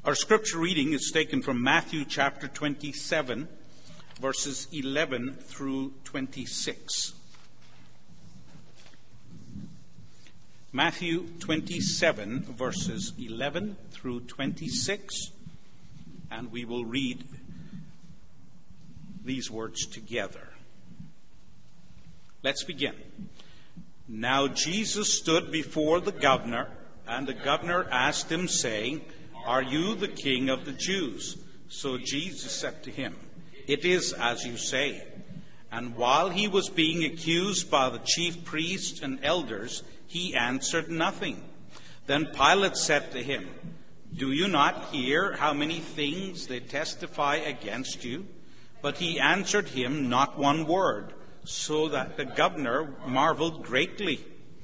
Our scripture reading is taken from Matthew chapter 27, verses 11 through 26. Matthew 27, verses 11 through 26, and we will read these words together. Let's begin. Now Jesus stood before the governor, and the governor asked him, saying, "Are you the king of the Jews?" So Jesus said to him, "It is as you say." And while he was being accused by the chief priests and elders, he answered nothing. Then Pilate said to him, "Do you not hear how many things they testify against you?" But he answered him not one word, so that the governor marveled greatly.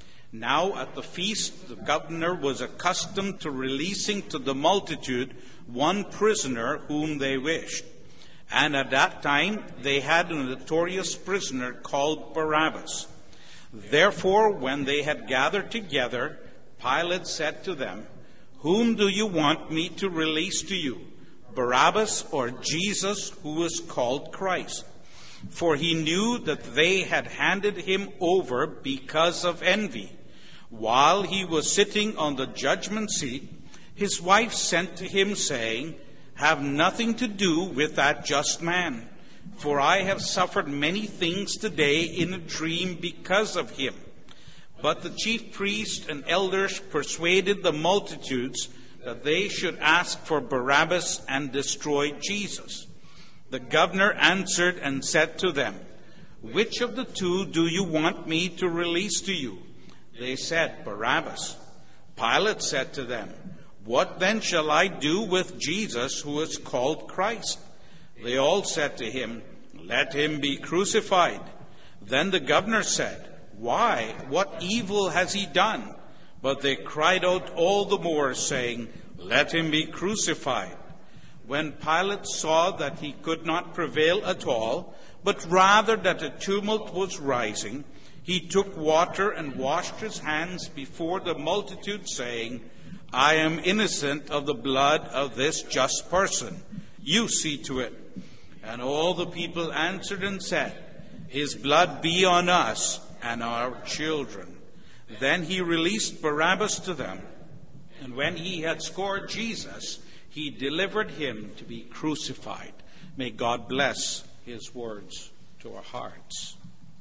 Now at the feast, the governor was accustomed to releasing to the multitude one prisoner whom they wished. And at that time, they had a notorious prisoner called Barabbas. Therefore, when they had gathered together, Pilate said to them, "Whom do you want me to release to you, Barabbas or Jesus, who is called Christ?" For he knew that they had handed him over because of envy. While he was sitting on the judgment seat, his wife sent to him, saying, "Have nothing to do with that just man, for I have suffered many things today in a dream because of him." But the chief priests and elders persuaded the multitudes that they should ask for Barabbas and destroy Jesus. The governor answered and said to them, "Which of the two do you want me to release to you?" They said, "Barabbas." Pilate said to them, "What then shall I do with Jesus, who is called Christ?" They all said to him, "Let him be crucified." Then the governor said, "Why? What evil has he done?" But they cried out all the more, saying, "Let him be crucified." When Pilate saw that he could not prevail at all, but rather that a tumult was rising, he took water and washed his hands before the multitude, saying, "I am innocent of the blood of this just person. You see to it." And all the people answered and said, "His blood be on us and our children." Then he released Barabbas to them, and when he had scourged Jesus, he delivered him to be crucified. May God bless his words to our hearts.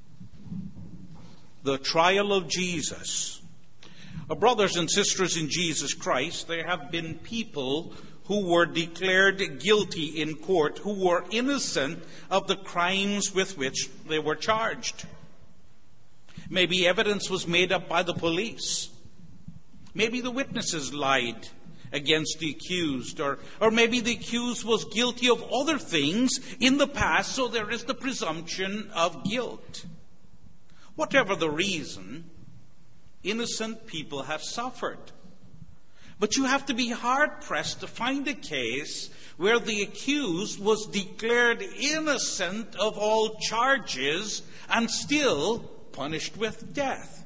The trial of Jesus. Brothers and sisters in Jesus Christ, there have been people who were declared guilty in court, who were innocent of the crimes with which they were charged. Maybe evidence was made up by the police. Maybe the witnesses lied against the accused, or maybe the accused was guilty of other things in the past, so there is the presumption of guilt. Whatever the reason, innocent people have suffered. But you have to be hard-pressed to find a case where the accused was declared innocent of all charges and still punished with death.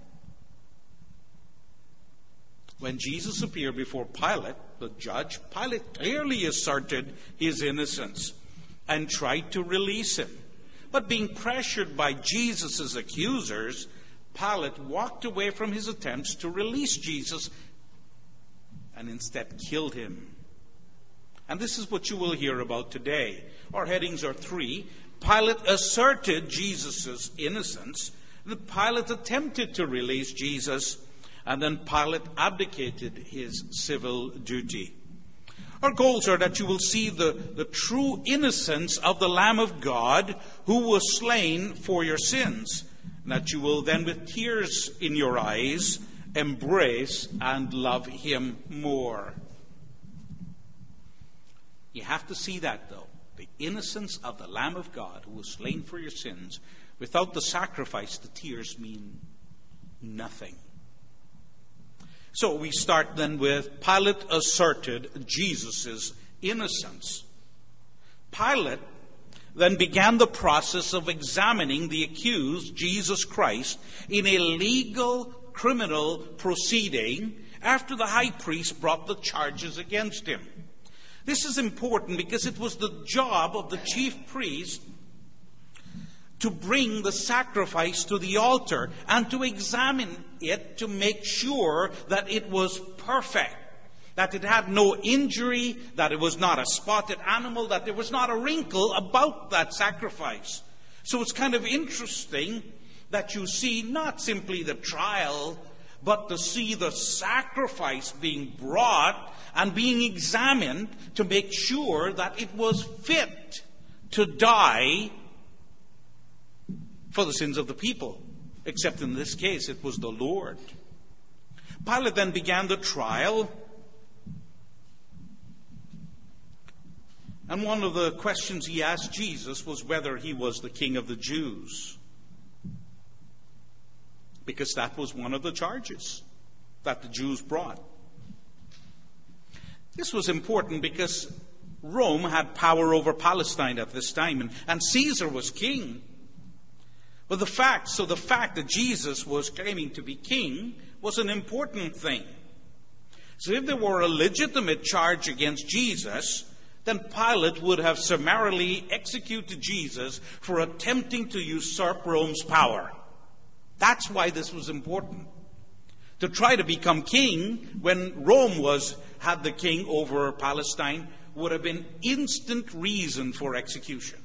When Jesus appeared before Pilate, the judge, Pilate clearly asserted his innocence and tried to release him. But being pressured by Jesus' accusers, Pilate walked away from his attempts to release Jesus and instead killed him. And this is what you will hear about today. Our headings are three. Pilate asserted Jesus' innocence. Pilate attempted to release Jesus. And then Pilate abdicated his civil duty. Our goals are that you will see the true innocence of the Lamb of God who was slain for your sins. And that you will then, with tears in your eyes, embrace and love him more. You have to see that, though. The innocence of the Lamb of God who was slain for your sins. Without the sacrifice, the tears mean nothing. So we start then with Pilate asserted Jesus' innocence. Pilate then began the process of examining the accused, Jesus Christ, in a legal criminal proceeding after the high priest brought the charges against him. This is important because it was the job of the chief priest to bring the sacrifice to the altar and to examine it to make sure that it was perfect, that it had no injury, that it was not a spotted animal, that there was not a wrinkle about that sacrifice. So it's kind of interesting that you see not simply the trial, but to see the sacrifice being brought and being examined to make sure that it was fit to die for the sins of the people. Except in this case, it was the Lord. Pilate then began the trial. And one of the questions he asked Jesus was whether he was the King of the Jews. Because that was one of the charges that the Jews brought. This was important because Rome had power over Palestine at this time, and Caesar was king. But the fact that Jesus was claiming to be king was an important thing. So if there were a legitimate charge against Jesus, then Pilate would have summarily executed Jesus for attempting to usurp Rome's power. That's why this was important. To try to become king when Rome had the king over Palestine would have been instant reason for execution.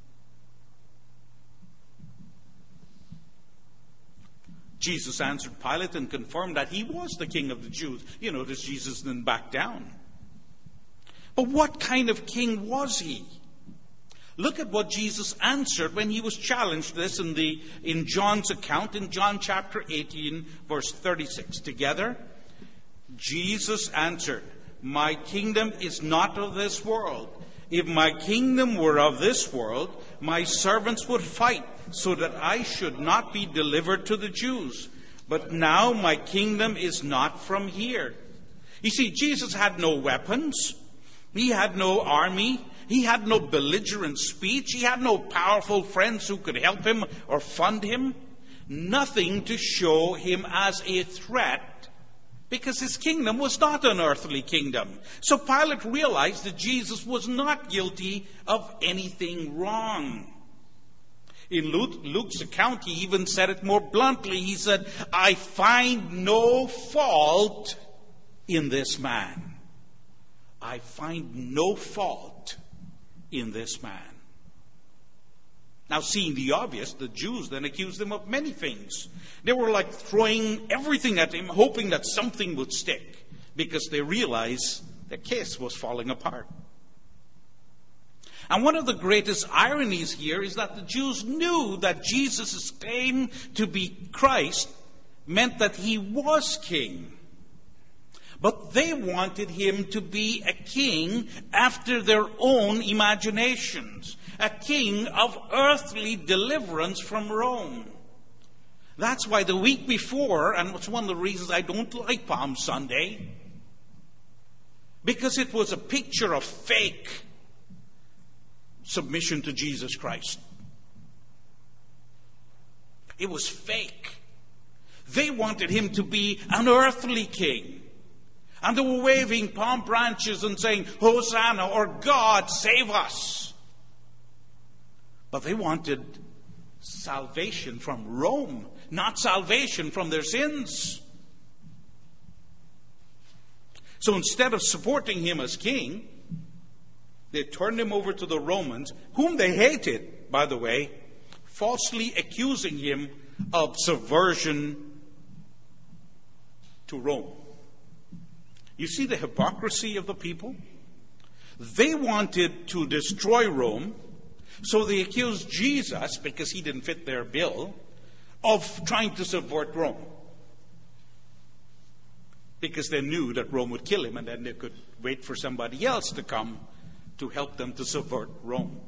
Jesus answered Pilate and confirmed that he was the King of the Jews. You notice Jesus didn't back down. But what kind of king was he? Look at what Jesus answered when he was challenged this in John's account, in John chapter 18, verse 36. Together, Jesus answered, "My kingdom is not of this world. If my kingdom were of this world, my servants would fight so that I should not be delivered to the Jews. But now my kingdom is not from here." You see, Jesus had no weapons. He had no army. He had no belligerent speech. He had no powerful friends who could help him or fund him. Nothing to show him as a threat, because his kingdom was not an earthly kingdom. So Pilate realized that Jesus was not guilty of anything wrong. In Luke's account, he even said it more bluntly. He said, "I find no fault in this man." I find no fault in this man. Now, seeing the obvious, the Jews then accused him of many things. They were like throwing everything at him, hoping that something would stick, because they realized their case was falling apart. And one of the greatest ironies here is that the Jews knew that Jesus' claim to be Christ meant that he was king. But they wanted him to be a king after their own imaginations, a king of earthly deliverance from Rome. That's why the week before, and it's one of the reasons I don't like Palm Sunday, because it was a picture of fake submission to Jesus Christ. It was fake. They wanted him to be an earthly king. And they were waving palm branches and saying, "Hosanna," or "God, save us." But they wanted salvation from Rome, not salvation from their sins. So instead of supporting him as king, they turned him over to the Romans, whom they hated, by the way, falsely accusing him of subversion to Rome. You see the hypocrisy of the people? They wanted to destroy Rome, so they accused Jesus, because he didn't fit their bill, of trying to subvert Rome. Because they knew that Rome would kill him, and then they could wait for somebody else to come to help them to subvert Rome.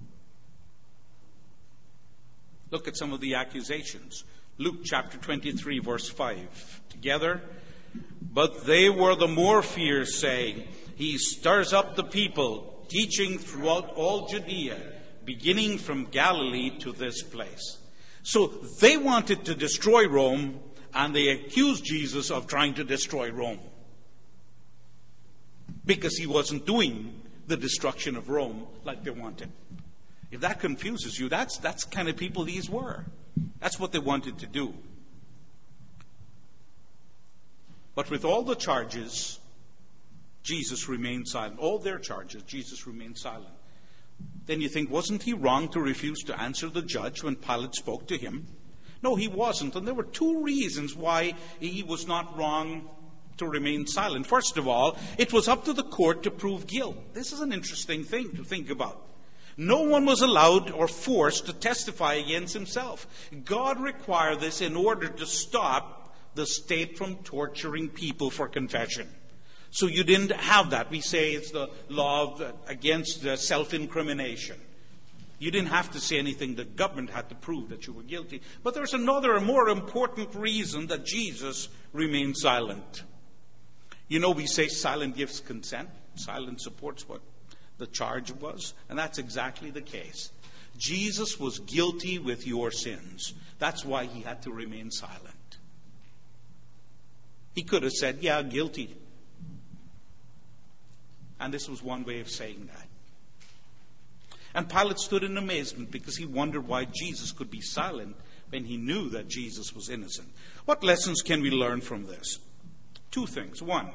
Look at some of the accusations. Luke chapter 23, verse 5. Together, "But they were the more fierce, saying, 'He stirs up the people, teaching throughout all Judea, beginning from Galilee to this place.'" So they wanted to destroy Rome, and they accused Jesus of trying to destroy Rome, because he wasn't doing the destruction of Rome like they wanted. If that confuses you, that's the kind of people these were. That's what they wanted to do. But with all the charges, Jesus remained silent. All their charges, Jesus remained silent. Then you think, wasn't he wrong to refuse to answer the judge when Pilate spoke to him? No, he wasn't. And there were two reasons why he was not wrong to remain silent. First of all, it was up to the court to prove guilt. This is an interesting thing to think about. No one was allowed or forced to testify against himself. God required this in order to stop the state from torturing people for confession. So you didn't have that. We say it's the law against self-incrimination. You didn't have to say anything. The government had to prove that you were guilty. But there's another, a more important reason that Jesus remained silent. You know, we say silent gives consent. Silence supports what the charge was. And that's exactly the case. Jesus was guilty with your sins. That's why he had to remain silent. He could have said, yeah, guilty. And this was one way of saying that. And Pilate stood in amazement because he wondered why Jesus could be silent when he knew that Jesus was innocent. What lessons can we learn from this? Two things. One,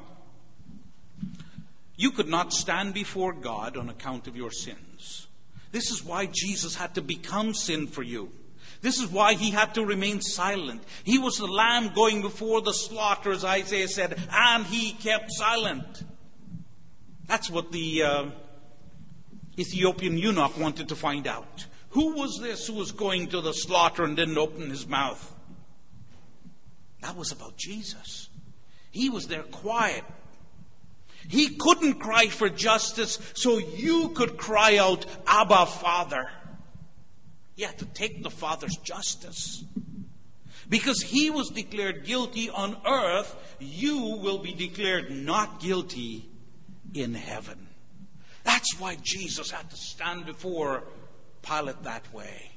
you could not stand before God on account of your sins. This is why Jesus had to become sin for you. This is why he had to remain silent. He was the lamb going before the slaughter, as Isaiah said, and he kept silent. That's what the Ethiopian eunuch wanted to find out. Who was this who was going to the slaughter and didn't open his mouth? That was about Jesus. He was there quiet. He couldn't cry for justice, so you could cry out, Abba, Father. You had to take the Father's justice. Because he was declared guilty on earth, you will be declared not guilty in heaven. That's why Jesus had to stand before Pilate that way.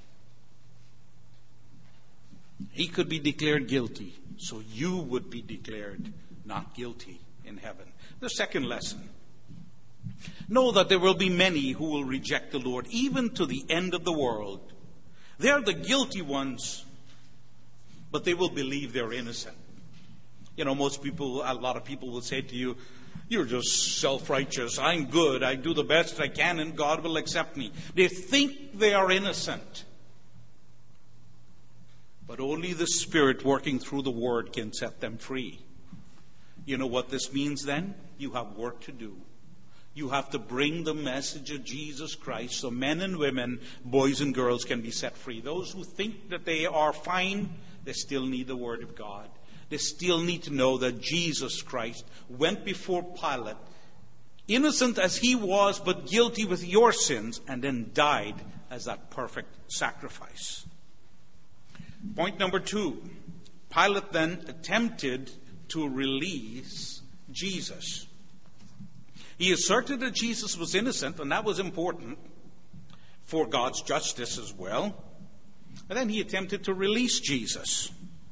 He could be declared guilty, so you would be declared not guilty in heaven. The second lesson. Know that there will be many who will reject the Lord, even to the end of the world. They're the guilty ones, but they will believe they're innocent. You know, a lot of people will say to you, you're just self-righteous. I'm good. I do the best I can and God will accept me. They think they are innocent. But only the Spirit working through the Word can set them free. You know what this means then? You have work to do. You have to bring the message of Jesus Christ so men and women, boys and girls can be set free. Those who think that they are fine, they still need the Word of God. They still need to know that Jesus Christ went before Pilate, innocent as he was, but guilty with your sins, and then died as that perfect sacrifice. Point number 2. Pilate then attempted to release Jesus. He asserted that Jesus was innocent, and that was important for God's justice as well. And then he attempted to release Jesus.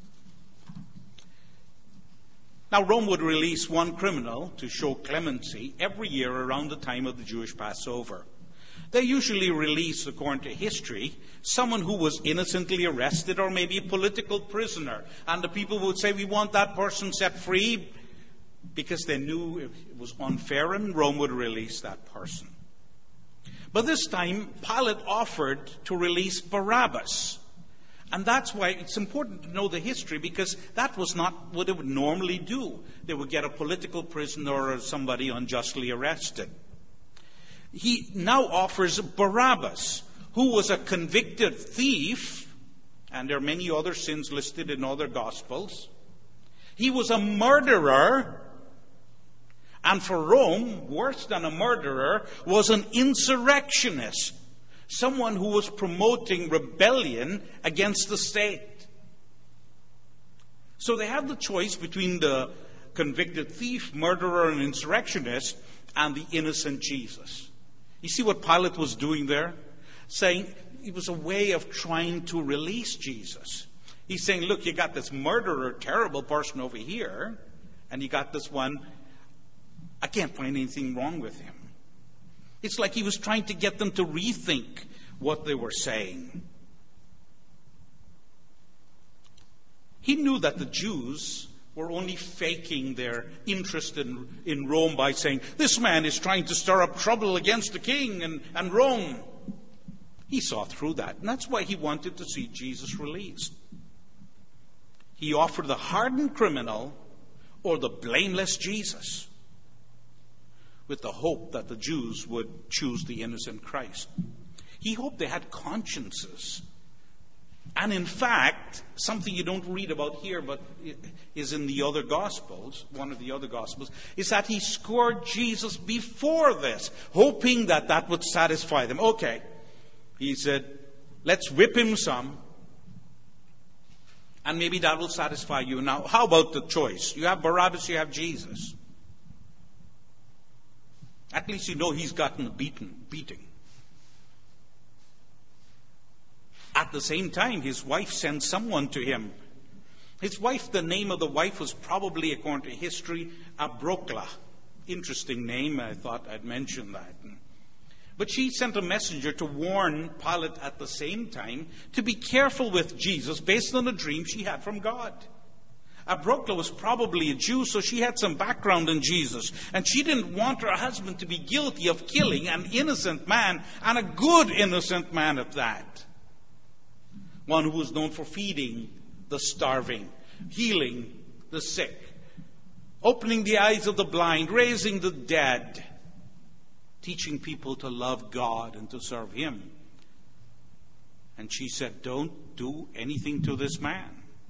Now, Rome would release one criminal to show clemency every year around the time of the Jewish Passover. They usually release, according to history, someone who was innocently arrested or maybe a political prisoner. And the people would say, we want that person set free because they knew it was unfair, and Rome would release that person. But this time, Pilate offered to release Barabbas. And that's why it's important to know the history, because that was not what they would normally do. They would get a political prisoner or somebody unjustly arrested. He now offers Barabbas, who was a convicted thief, and there are many other sins listed in other Gospels. He was a murderer, and for Rome, worse than a murderer, was an insurrectionist. Someone who was promoting rebellion against the state. So they had the choice between the convicted thief, murderer, and insurrectionist, and the innocent Jesus. You see what Pilate was doing there? Saying it was a way of trying to release Jesus. He's saying, look, you got this murderer, terrible person over here, and you got this one, I can't find anything wrong with him. It's like he was trying to get them to rethink what they were saying. He knew that the Jews were only faking their interest in Rome by saying, this man is trying to stir up trouble against the king and Rome. He saw through that, and that's why he wanted to see Jesus released. He offered the hardened criminal or the blameless Jesus, with the hope that the Jews would choose the innocent Christ. He hoped they had consciences. And in fact, something you don't read about here, but is in the other Gospels, one of the other Gospels, is that he scored Jesus before this, hoping that that would satisfy them. Okay, he said, let's whip him some, and maybe that will satisfy you. Now, how about the choice? You have Barabbas, you have Jesus. At least you know he's gotten a beating. At the same time, his wife sent someone to him. His wife, the name of the wife was probably, according to history, Abrokla. Interesting name, I thought I'd mention that. But she sent a messenger to warn Pilate at the same time to be careful with Jesus based on a dream she had from God. Abrokla was probably a Jew, so she had some background in Jesus. And she didn't want her husband to be guilty of killing an innocent man, and a good innocent man at that. One who was known for feeding the starving, healing the sick, opening the eyes of the blind, raising the dead, teaching people to love God and to serve Him. And she said, don't do anything to this man.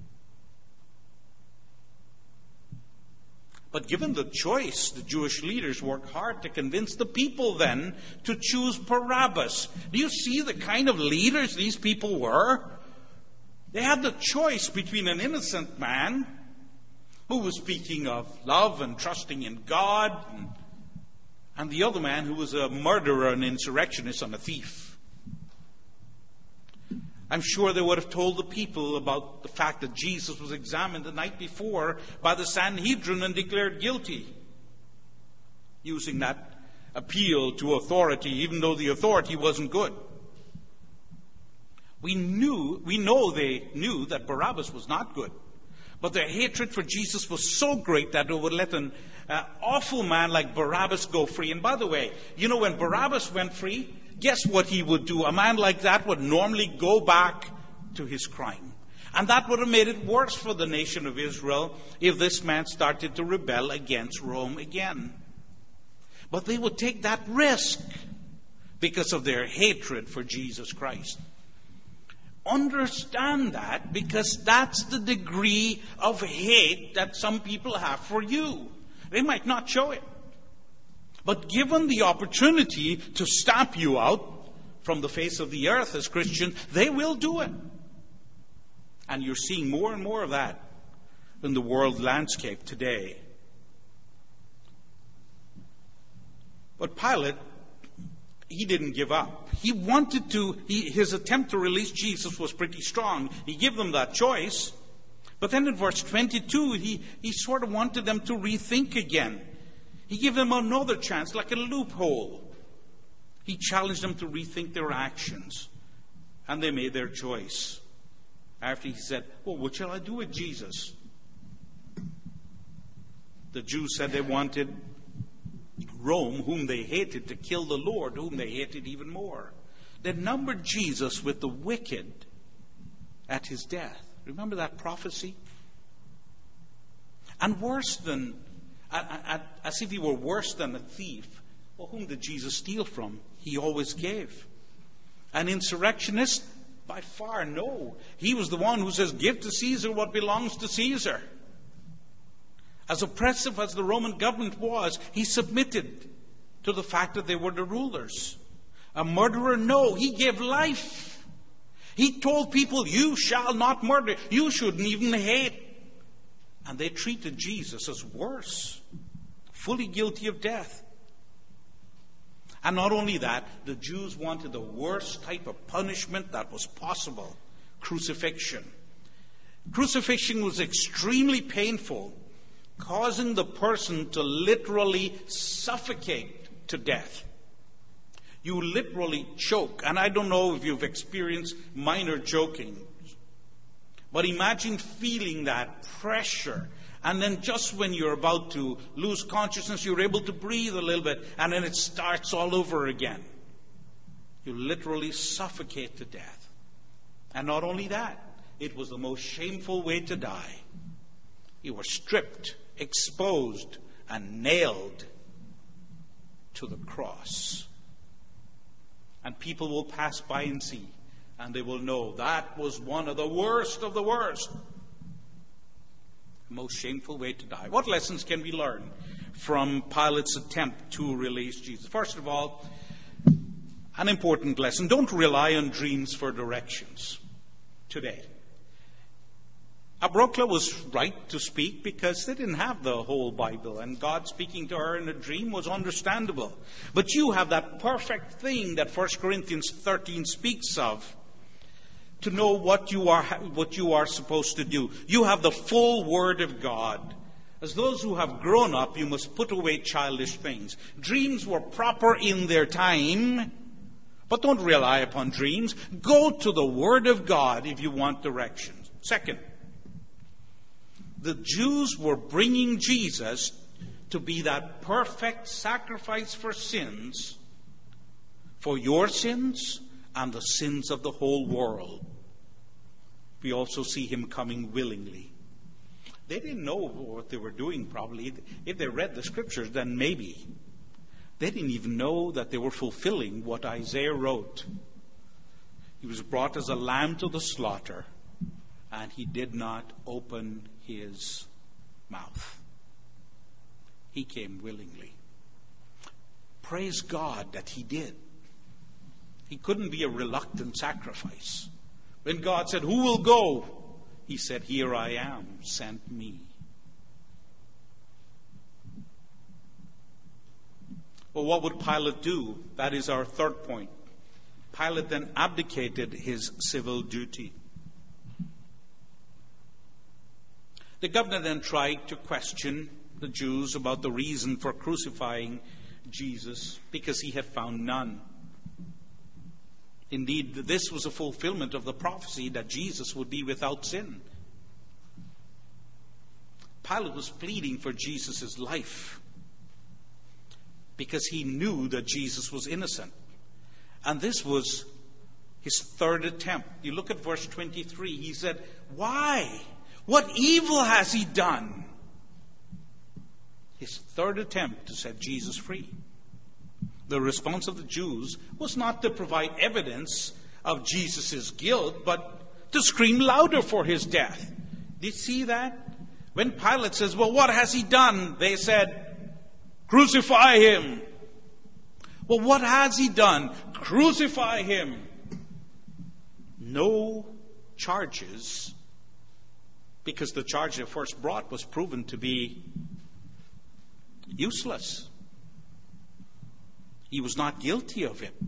But given the choice, the Jewish leaders worked hard to convince the people then to choose Barabbas. Do you see the kind of leaders these people were? They had the choice between an innocent man who was speaking of love and trusting in God, and the other man who was a murderer, an insurrectionist, and a thief. I'm sure they would have told the people about the fact that Jesus was examined the night before by the Sanhedrin and declared guilty, using that appeal to authority, even though the authority wasn't good. We know they knew that Barabbas was not good. But their hatred for Jesus was so great that it would let an awful man like Barabbas go free. And by the way, you know, when Barabbas went free, guess what he would do? A man like that would normally go back to his crime. And that would have made it worse for the nation of Israel if this man started to rebel against Rome again. But they would take that risk because of their hatred for Jesus Christ. Understand that, because that's the degree of hate that some people have for you. They might not show it. But given the opportunity to stamp you out from the face of the earth as Christians, they will do it. And you're seeing more and more of that in the world landscape today. But Pilate, he didn't give up. He wanted to, his attempt to release Jesus was pretty strong. He gave them that choice. But then in verse 22, he sort of wanted them to rethink again. He gave them another chance, like a loophole. He challenged them to rethink their actions. And they made their choice. After he said, well, what shall I do with Jesus? The Jews said they wanted Rome, whom they hated, to kill the Lord, whom they hated even more. They numbered Jesus with the wicked at his death. Remember that prophecy? And worse than, as if he were worse than a thief. Well, whom did Jesus steal from? He always gave. An insurrectionist? By far, no. He was the one who says, give to Caesar what belongs to Caesar. As oppressive as the Roman government was, he submitted to the fact that they were the rulers. A murderer? No, he gave life. He told people, you shall not murder. You shouldn't even hate. And they treated Jesus as worse, fully guilty of death. And not only that, the Jews wanted the worst type of punishment that was possible: crucifixion. Crucifixion was extremely painful, causing the person to literally suffocate to death. You literally choke. And I don't know if you've experienced minor choking, but imagine feeling that pressure. And then just when you're about to lose consciousness, you're able to breathe a little bit, and then it starts all over again. You literally suffocate to death. And not only that, it was the most shameful way to die. You were stripped, exposed, and nailed to the cross. And people will pass by and see, and they will know that was one of the worst of the worst. The most shameful way to die. What lessons can we learn from Pilate's attempt to release Jesus? First of all, an important lesson. Don't rely on dreams for directions today. Abrokla was right to speak because they didn't have the whole Bible, and God speaking to her in a dream was understandable. But you have that perfect thing that 1 Corinthians 13 speaks of, to know what you are supposed to do. You have the full Word of God. As those who have grown up, you must put away childish things. Dreams were proper in their time, but don't rely upon dreams. Go to the Word of God if you want directions. Second, the Jews were bringing Jesus to be that perfect sacrifice for sins, for your sins and the sins of the whole world. We also see him coming willingly. They didn't know what they were doing, probably. If they read the scriptures, then maybe. They didn't even know that they were fulfilling what Isaiah wrote. He was brought as a lamb to the slaughter, and he did not open his mouth. He came willingly. Praise God that he did. He couldn't be a reluctant sacrifice. When God said, "Who will go?" he said, "Here I am, send me." Well, what would Pilate do? That is our third point. Pilate then abdicated his civil duty. The governor then tried to question the Jews about the reason for crucifying Jesus, because he had found none. Indeed, this was a fulfillment of the prophecy that Jesus would be without sin. Pilate was pleading for Jesus' life because he knew that Jesus was innocent. And this was his third attempt. You look at verse 23. He said, "Why? What evil has he done?" His third attempt to set Jesus free. The response of the Jews was not to provide evidence of Jesus' guilt, but to scream louder for his death. Did you see that? When Pilate says, "Well, what has he done?" they said, "Crucify him." Well, what has he done? Crucify him. No charges, because the charge they first brought was proven to be useless. He was not guilty of it.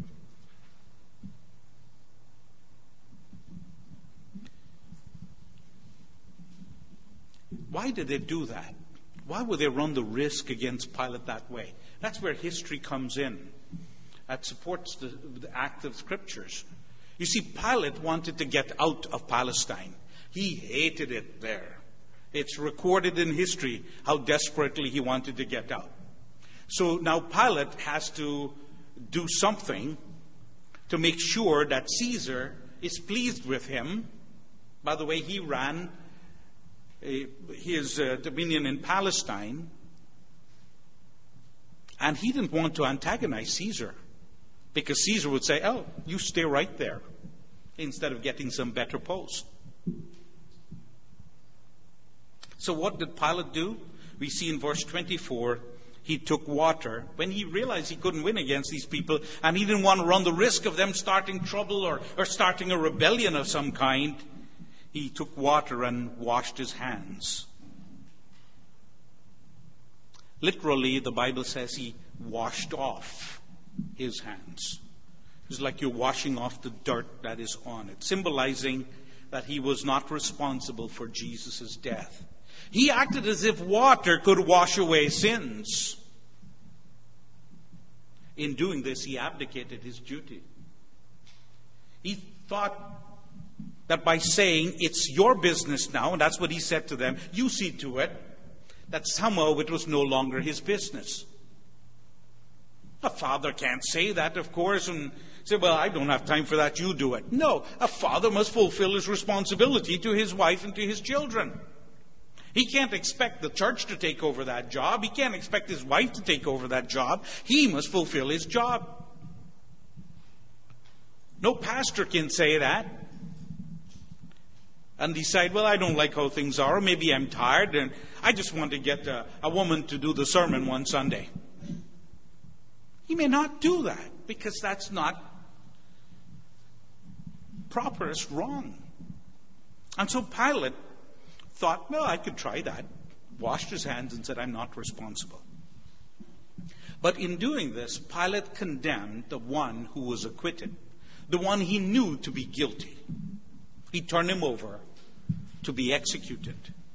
Why did they do that? Why would they run the risk against Pilate that way? That's where history comes in. That supports the act of scriptures. You see, Pilate wanted to get out of Palestine. He hated it there. It's recorded in history how desperately he wanted to get out. So now Pilate has to do something to make sure that Caesar is pleased with him. By the way, he ran his dominion in Palestine, and he didn't want to antagonize Caesar, because Caesar would say, "Oh, you stay right there," instead of getting some better post. So what did Pilate do? We see in verse 24, he took water when he realized he couldn't win against these people, and he didn't want to run the risk of them starting trouble or starting a rebellion of some kind. He took water and washed his hands. Literally, the Bible says he washed off his hands. It's like you're washing off the dirt that is on it, symbolizing that he was not responsible for Jesus' death. He acted as if water could wash away sins. In doing this, he abdicated his duty. He thought that by saying, it's your business now, and that's what he said to them, you see to it, that somehow it was no longer his business. A father can't say that, of course, and say, well, I don't have time for that, you do it. No, a father must fulfill his responsibility to his wife and to his children. He can't expect the church to take over that job. He can't expect his wife to take over that job. He must fulfill his job. No pastor can say that and decide, well, I don't like how things are, or maybe I'm tired, and I just want to get a woman to do the sermon one Sunday. He may not do that, because that's not proper. It's wrong. And so Pilate thought, well, I could try that. Washed his hands and said, I'm not responsible. But in doing this, Pilate condemned the one who was acquitted, the one he knew to be guilty. He turned him over to be executed.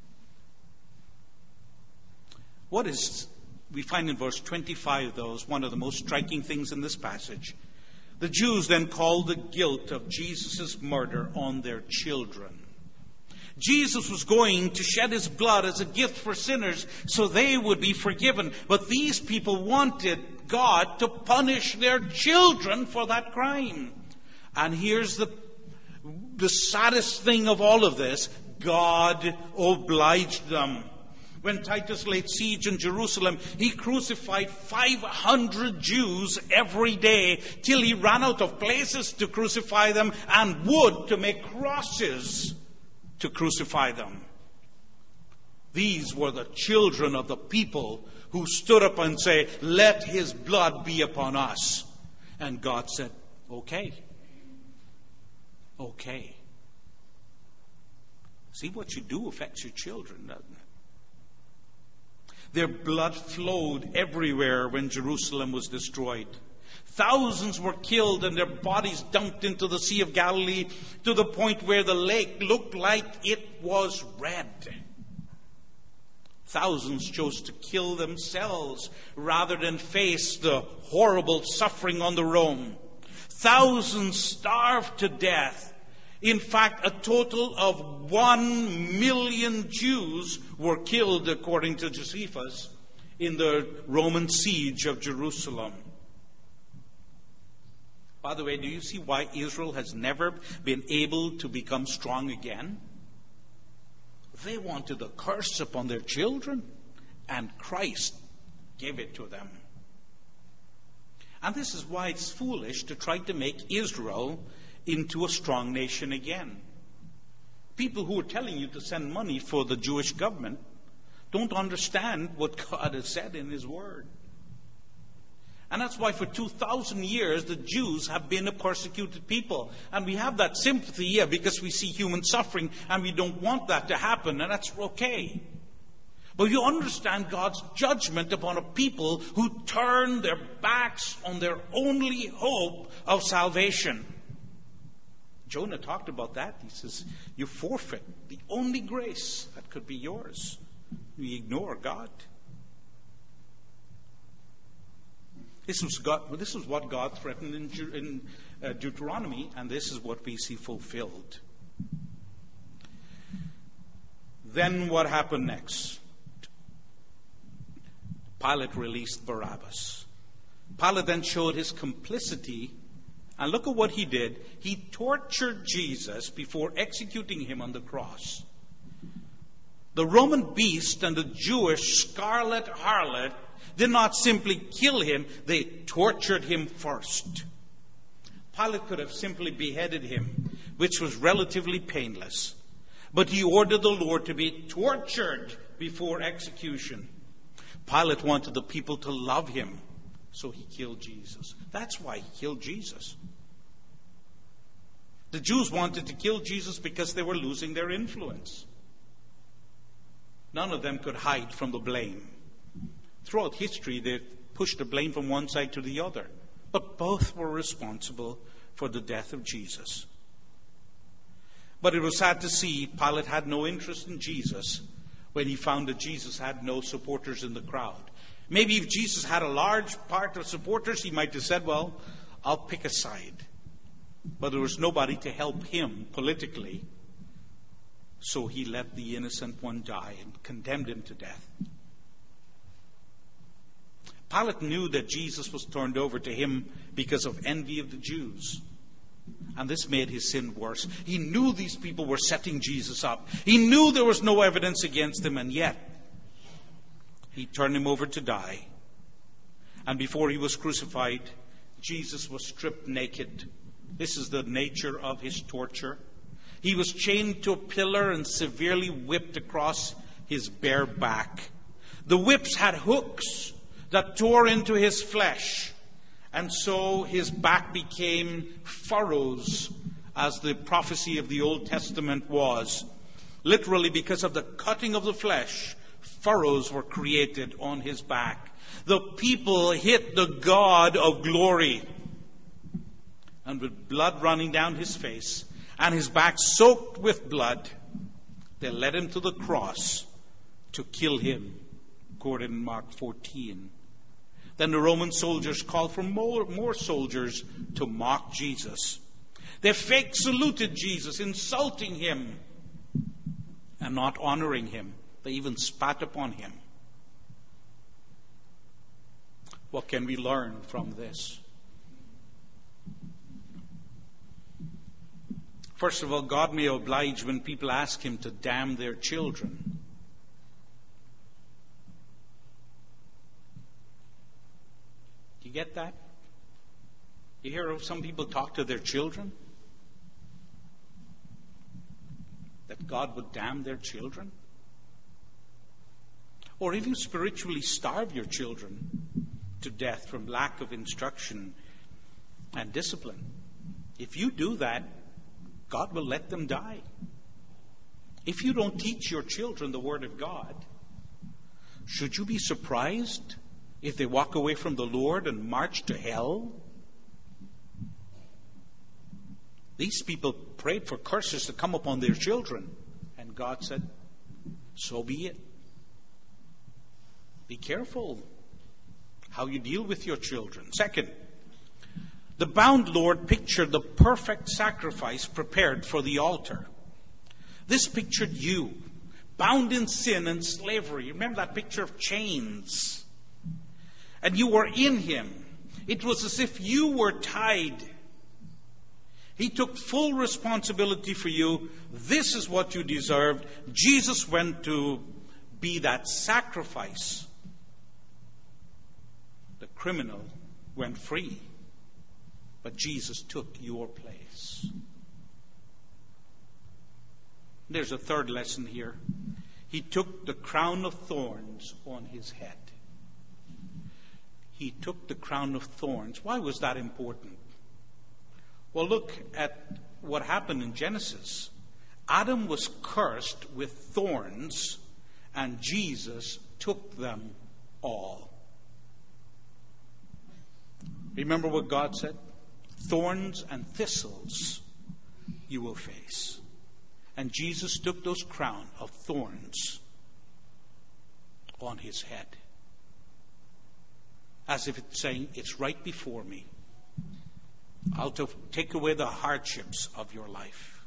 We find in verse 25, though, is one of the most striking things in this passage. The Jews then called the guilt of Jesus' murder on their children. Jesus was going to shed his blood as a gift for sinners so they would be forgiven. But these people wanted God to punish their children for that crime. And here's the saddest thing of all of this. God obliged them. When Titus laid siege in Jerusalem, he crucified 500 Jews every day till he ran out of places to crucify them and wood to make crosses to crucify them. These were the children of the people who stood up and say, let his blood be upon us. And God said, okay. Okay. See, what you do affects your children, doesn't it? Their blood flowed everywhere when Jerusalem was destroyed. Thousands were killed and their bodies dumped into the Sea of Galilee to the point where the lake looked like it was red. Thousands chose to kill themselves rather than face the horrible suffering on their own. Thousands starved to death. In fact, a total of 1 million Jews were killed, according to Josephus, in the Roman siege of Jerusalem. By the way, do you see why Israel has never been able to become strong again? They wanted a curse upon their children, and Christ gave it to them. And this is why it's foolish to try to make Israel into a strong nation again. People who are telling you to send money for the Jewish government don't understand what God has said in His Word. And that's why for 2,000 years the Jews have been a persecuted people. And we have that sympathy here because we see human suffering and we don't want that to happen, and that's okay. But you understand God's judgment upon a people who turn their backs on their only hope of salvation. Jonah talked about that. He says, you forfeit the only grace that could be yours. You ignore God. This was what God threatened in Deuteronomy, and this is what we see fulfilled. Then what happened next? Pilate released Barabbas. Pilate then showed his complicity, and look at what he did. He tortured Jesus before executing him on the cross. The Roman beast and the Jewish scarlet harlot did not simply kill him, they tortured him first. Pilate could have simply beheaded him, which was relatively painless. But he ordered the Lord to be tortured before execution. Pilate wanted the people to love him, so he killed Jesus. That's why he killed Jesus. The Jews wanted to kill Jesus because they were losing their influence. None of them could hide from the blame. Throughout history, they've pushed the blame from one side to the other. But both were responsible for the death of Jesus. But it was sad to see Pilate had no interest in Jesus when he found that Jesus had no supporters in the crowd. Maybe if Jesus had a large part of supporters, he might have said, well, I'll pick a side. But there was nobody to help him politically. So he let the innocent one die and condemned him to death. Pilate knew that Jesus was turned over to him because of envy of the Jews. And this made his sin worse. He knew these people were setting Jesus up. He knew there was no evidence against him, and yet he turned him over to die. And before he was crucified, Jesus was stripped naked. This is the nature of his torture. He was chained to a pillar and severely whipped across his bare back. The whips had hooks that tore into his flesh, and so his back became furrows, as the prophecy of the Old Testament was. Literally, because of the cutting of the flesh, furrows were created on his back. The people hit the God of glory. And with blood running down his face and his back soaked with blood, they led him to the cross to kill him, recorded in Mark 14. Then the Roman soldiers called for more soldiers to mock Jesus. They fake saluted Jesus, insulting him and not honoring him. They even spat upon him. What can we learn from this? First of all, God may oblige when people ask him to damn their children. Do you get that? You hear some people talk to their children? That God would damn their children? Or even spiritually starve your children to death from lack of instruction and discipline. If you do that, God will let them die. If you don't teach your children the Word of God, should you be surprised if they walk away from the Lord and march to hell? These people prayed for curses to come upon their children, and God said, so be it. Be careful how you deal with your children. Second, the bound Lord pictured the perfect sacrifice prepared for the altar. This pictured you, bound in sin and slavery. Remember that picture of chains? And you were in him. It was as if you were tied. He took full responsibility for you. This is what you deserved. Jesus went to be that sacrifice. The criminal went free. But Jesus took your place. There's a third lesson here. He took the crown of thorns on his head. He took the crown of thorns. Why was that important? Well, look at what happened in Genesis. Adam was cursed with thorns, and Jesus took them all. Remember what God said? Thorns and thistles you will face. And Jesus took those crown of thorns on his head. As if it's saying, it's right before me. I'll take away the hardships of your life.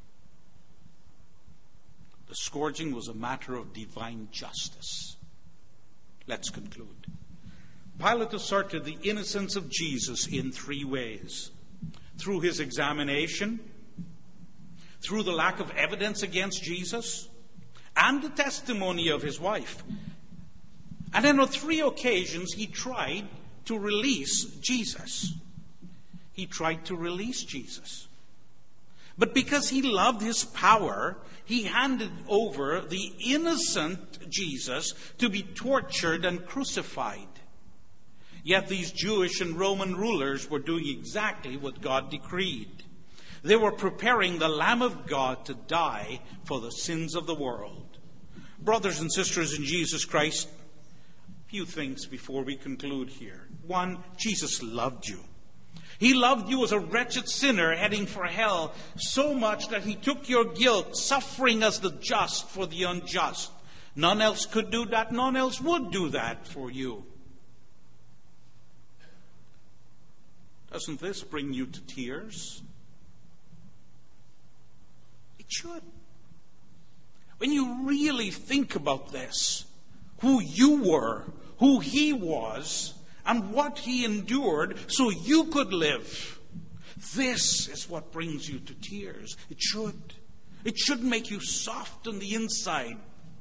The scourging was a matter of divine justice. Let's conclude. Pilate asserted the innocence of Jesus in three ways. Through his examination, through the lack of evidence against Jesus, and the testimony of his wife. And then on three occasions he tried to release Jesus. He tried to release Jesus. But because he loved his power, he handed over the innocent Jesus to be tortured and crucified. Yet these Jewish and Roman rulers were doing exactly what God decreed. They were preparing the Lamb of God to die for the sins of the world. Brothers and sisters in Jesus Christ, a few things before we conclude here. One, Jesus loved you. He loved you as a wretched sinner heading for hell, so much that he took your guilt, suffering as the just for the unjust. None else could do that. None else would do that for you. Doesn't this bring you to tears? It should. When you really think about this, who you were, who he was, and what he endured so you could live, this is what brings you to tears. It should. It should make you soft on the inside.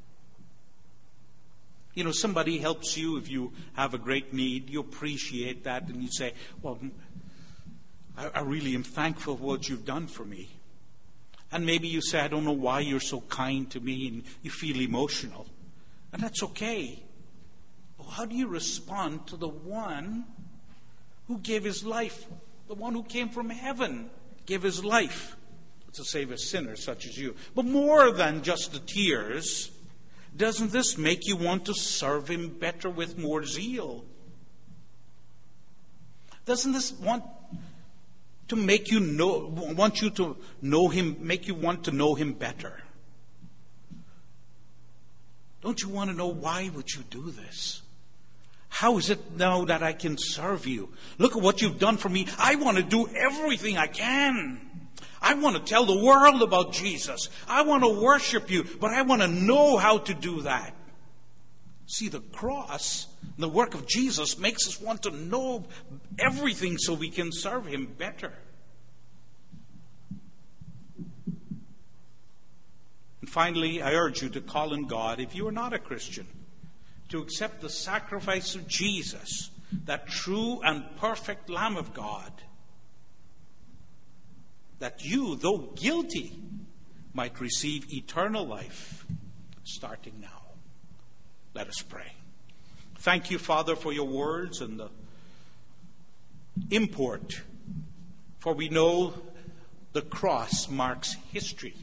You know, somebody helps you if you have a great need. You appreciate that and you say, well, I really am thankful for what you've done for me. And maybe you say, I don't know why you're so kind to me, and you feel emotional. And that's okay. But how do you respond to the one who gave his life? The one who came from heaven gave his life to save a sinner such as you. But more than just the tears, doesn't this make you want to serve him better with more zeal? Doesn't this want to make you want you to know him, make you want to know him better? Don't you want to know why would you do this? How is it now that I can serve you? Look at what you've done for me. I want to do everything I can. I want to tell the world about Jesus. I want to worship you, but I want to know how to do that. See, the cross, the work of Jesus, makes us want to know everything so we can serve him better. And finally, I urge you to call on God, if you are not a Christian, to accept the sacrifice of Jesus, that true and perfect Lamb of God, that you, though guilty, might receive eternal life starting now. Let us pray. Thank you, Father, for your words and the import, for we know the cross marks history.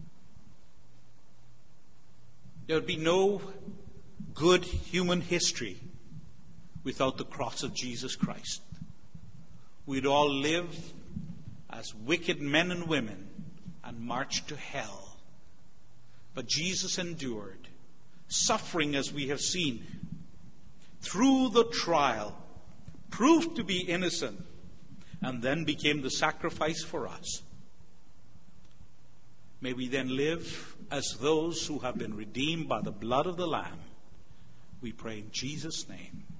There would be no good human history without the cross of Jesus Christ. We'd all live as wicked men and women and march to hell. But Jesus endured, suffering as we have seen, through the trial, proved to be innocent, and then became the sacrifice for us. May we then live as those who have been redeemed by the blood of the Lamb. We pray in Jesus' name.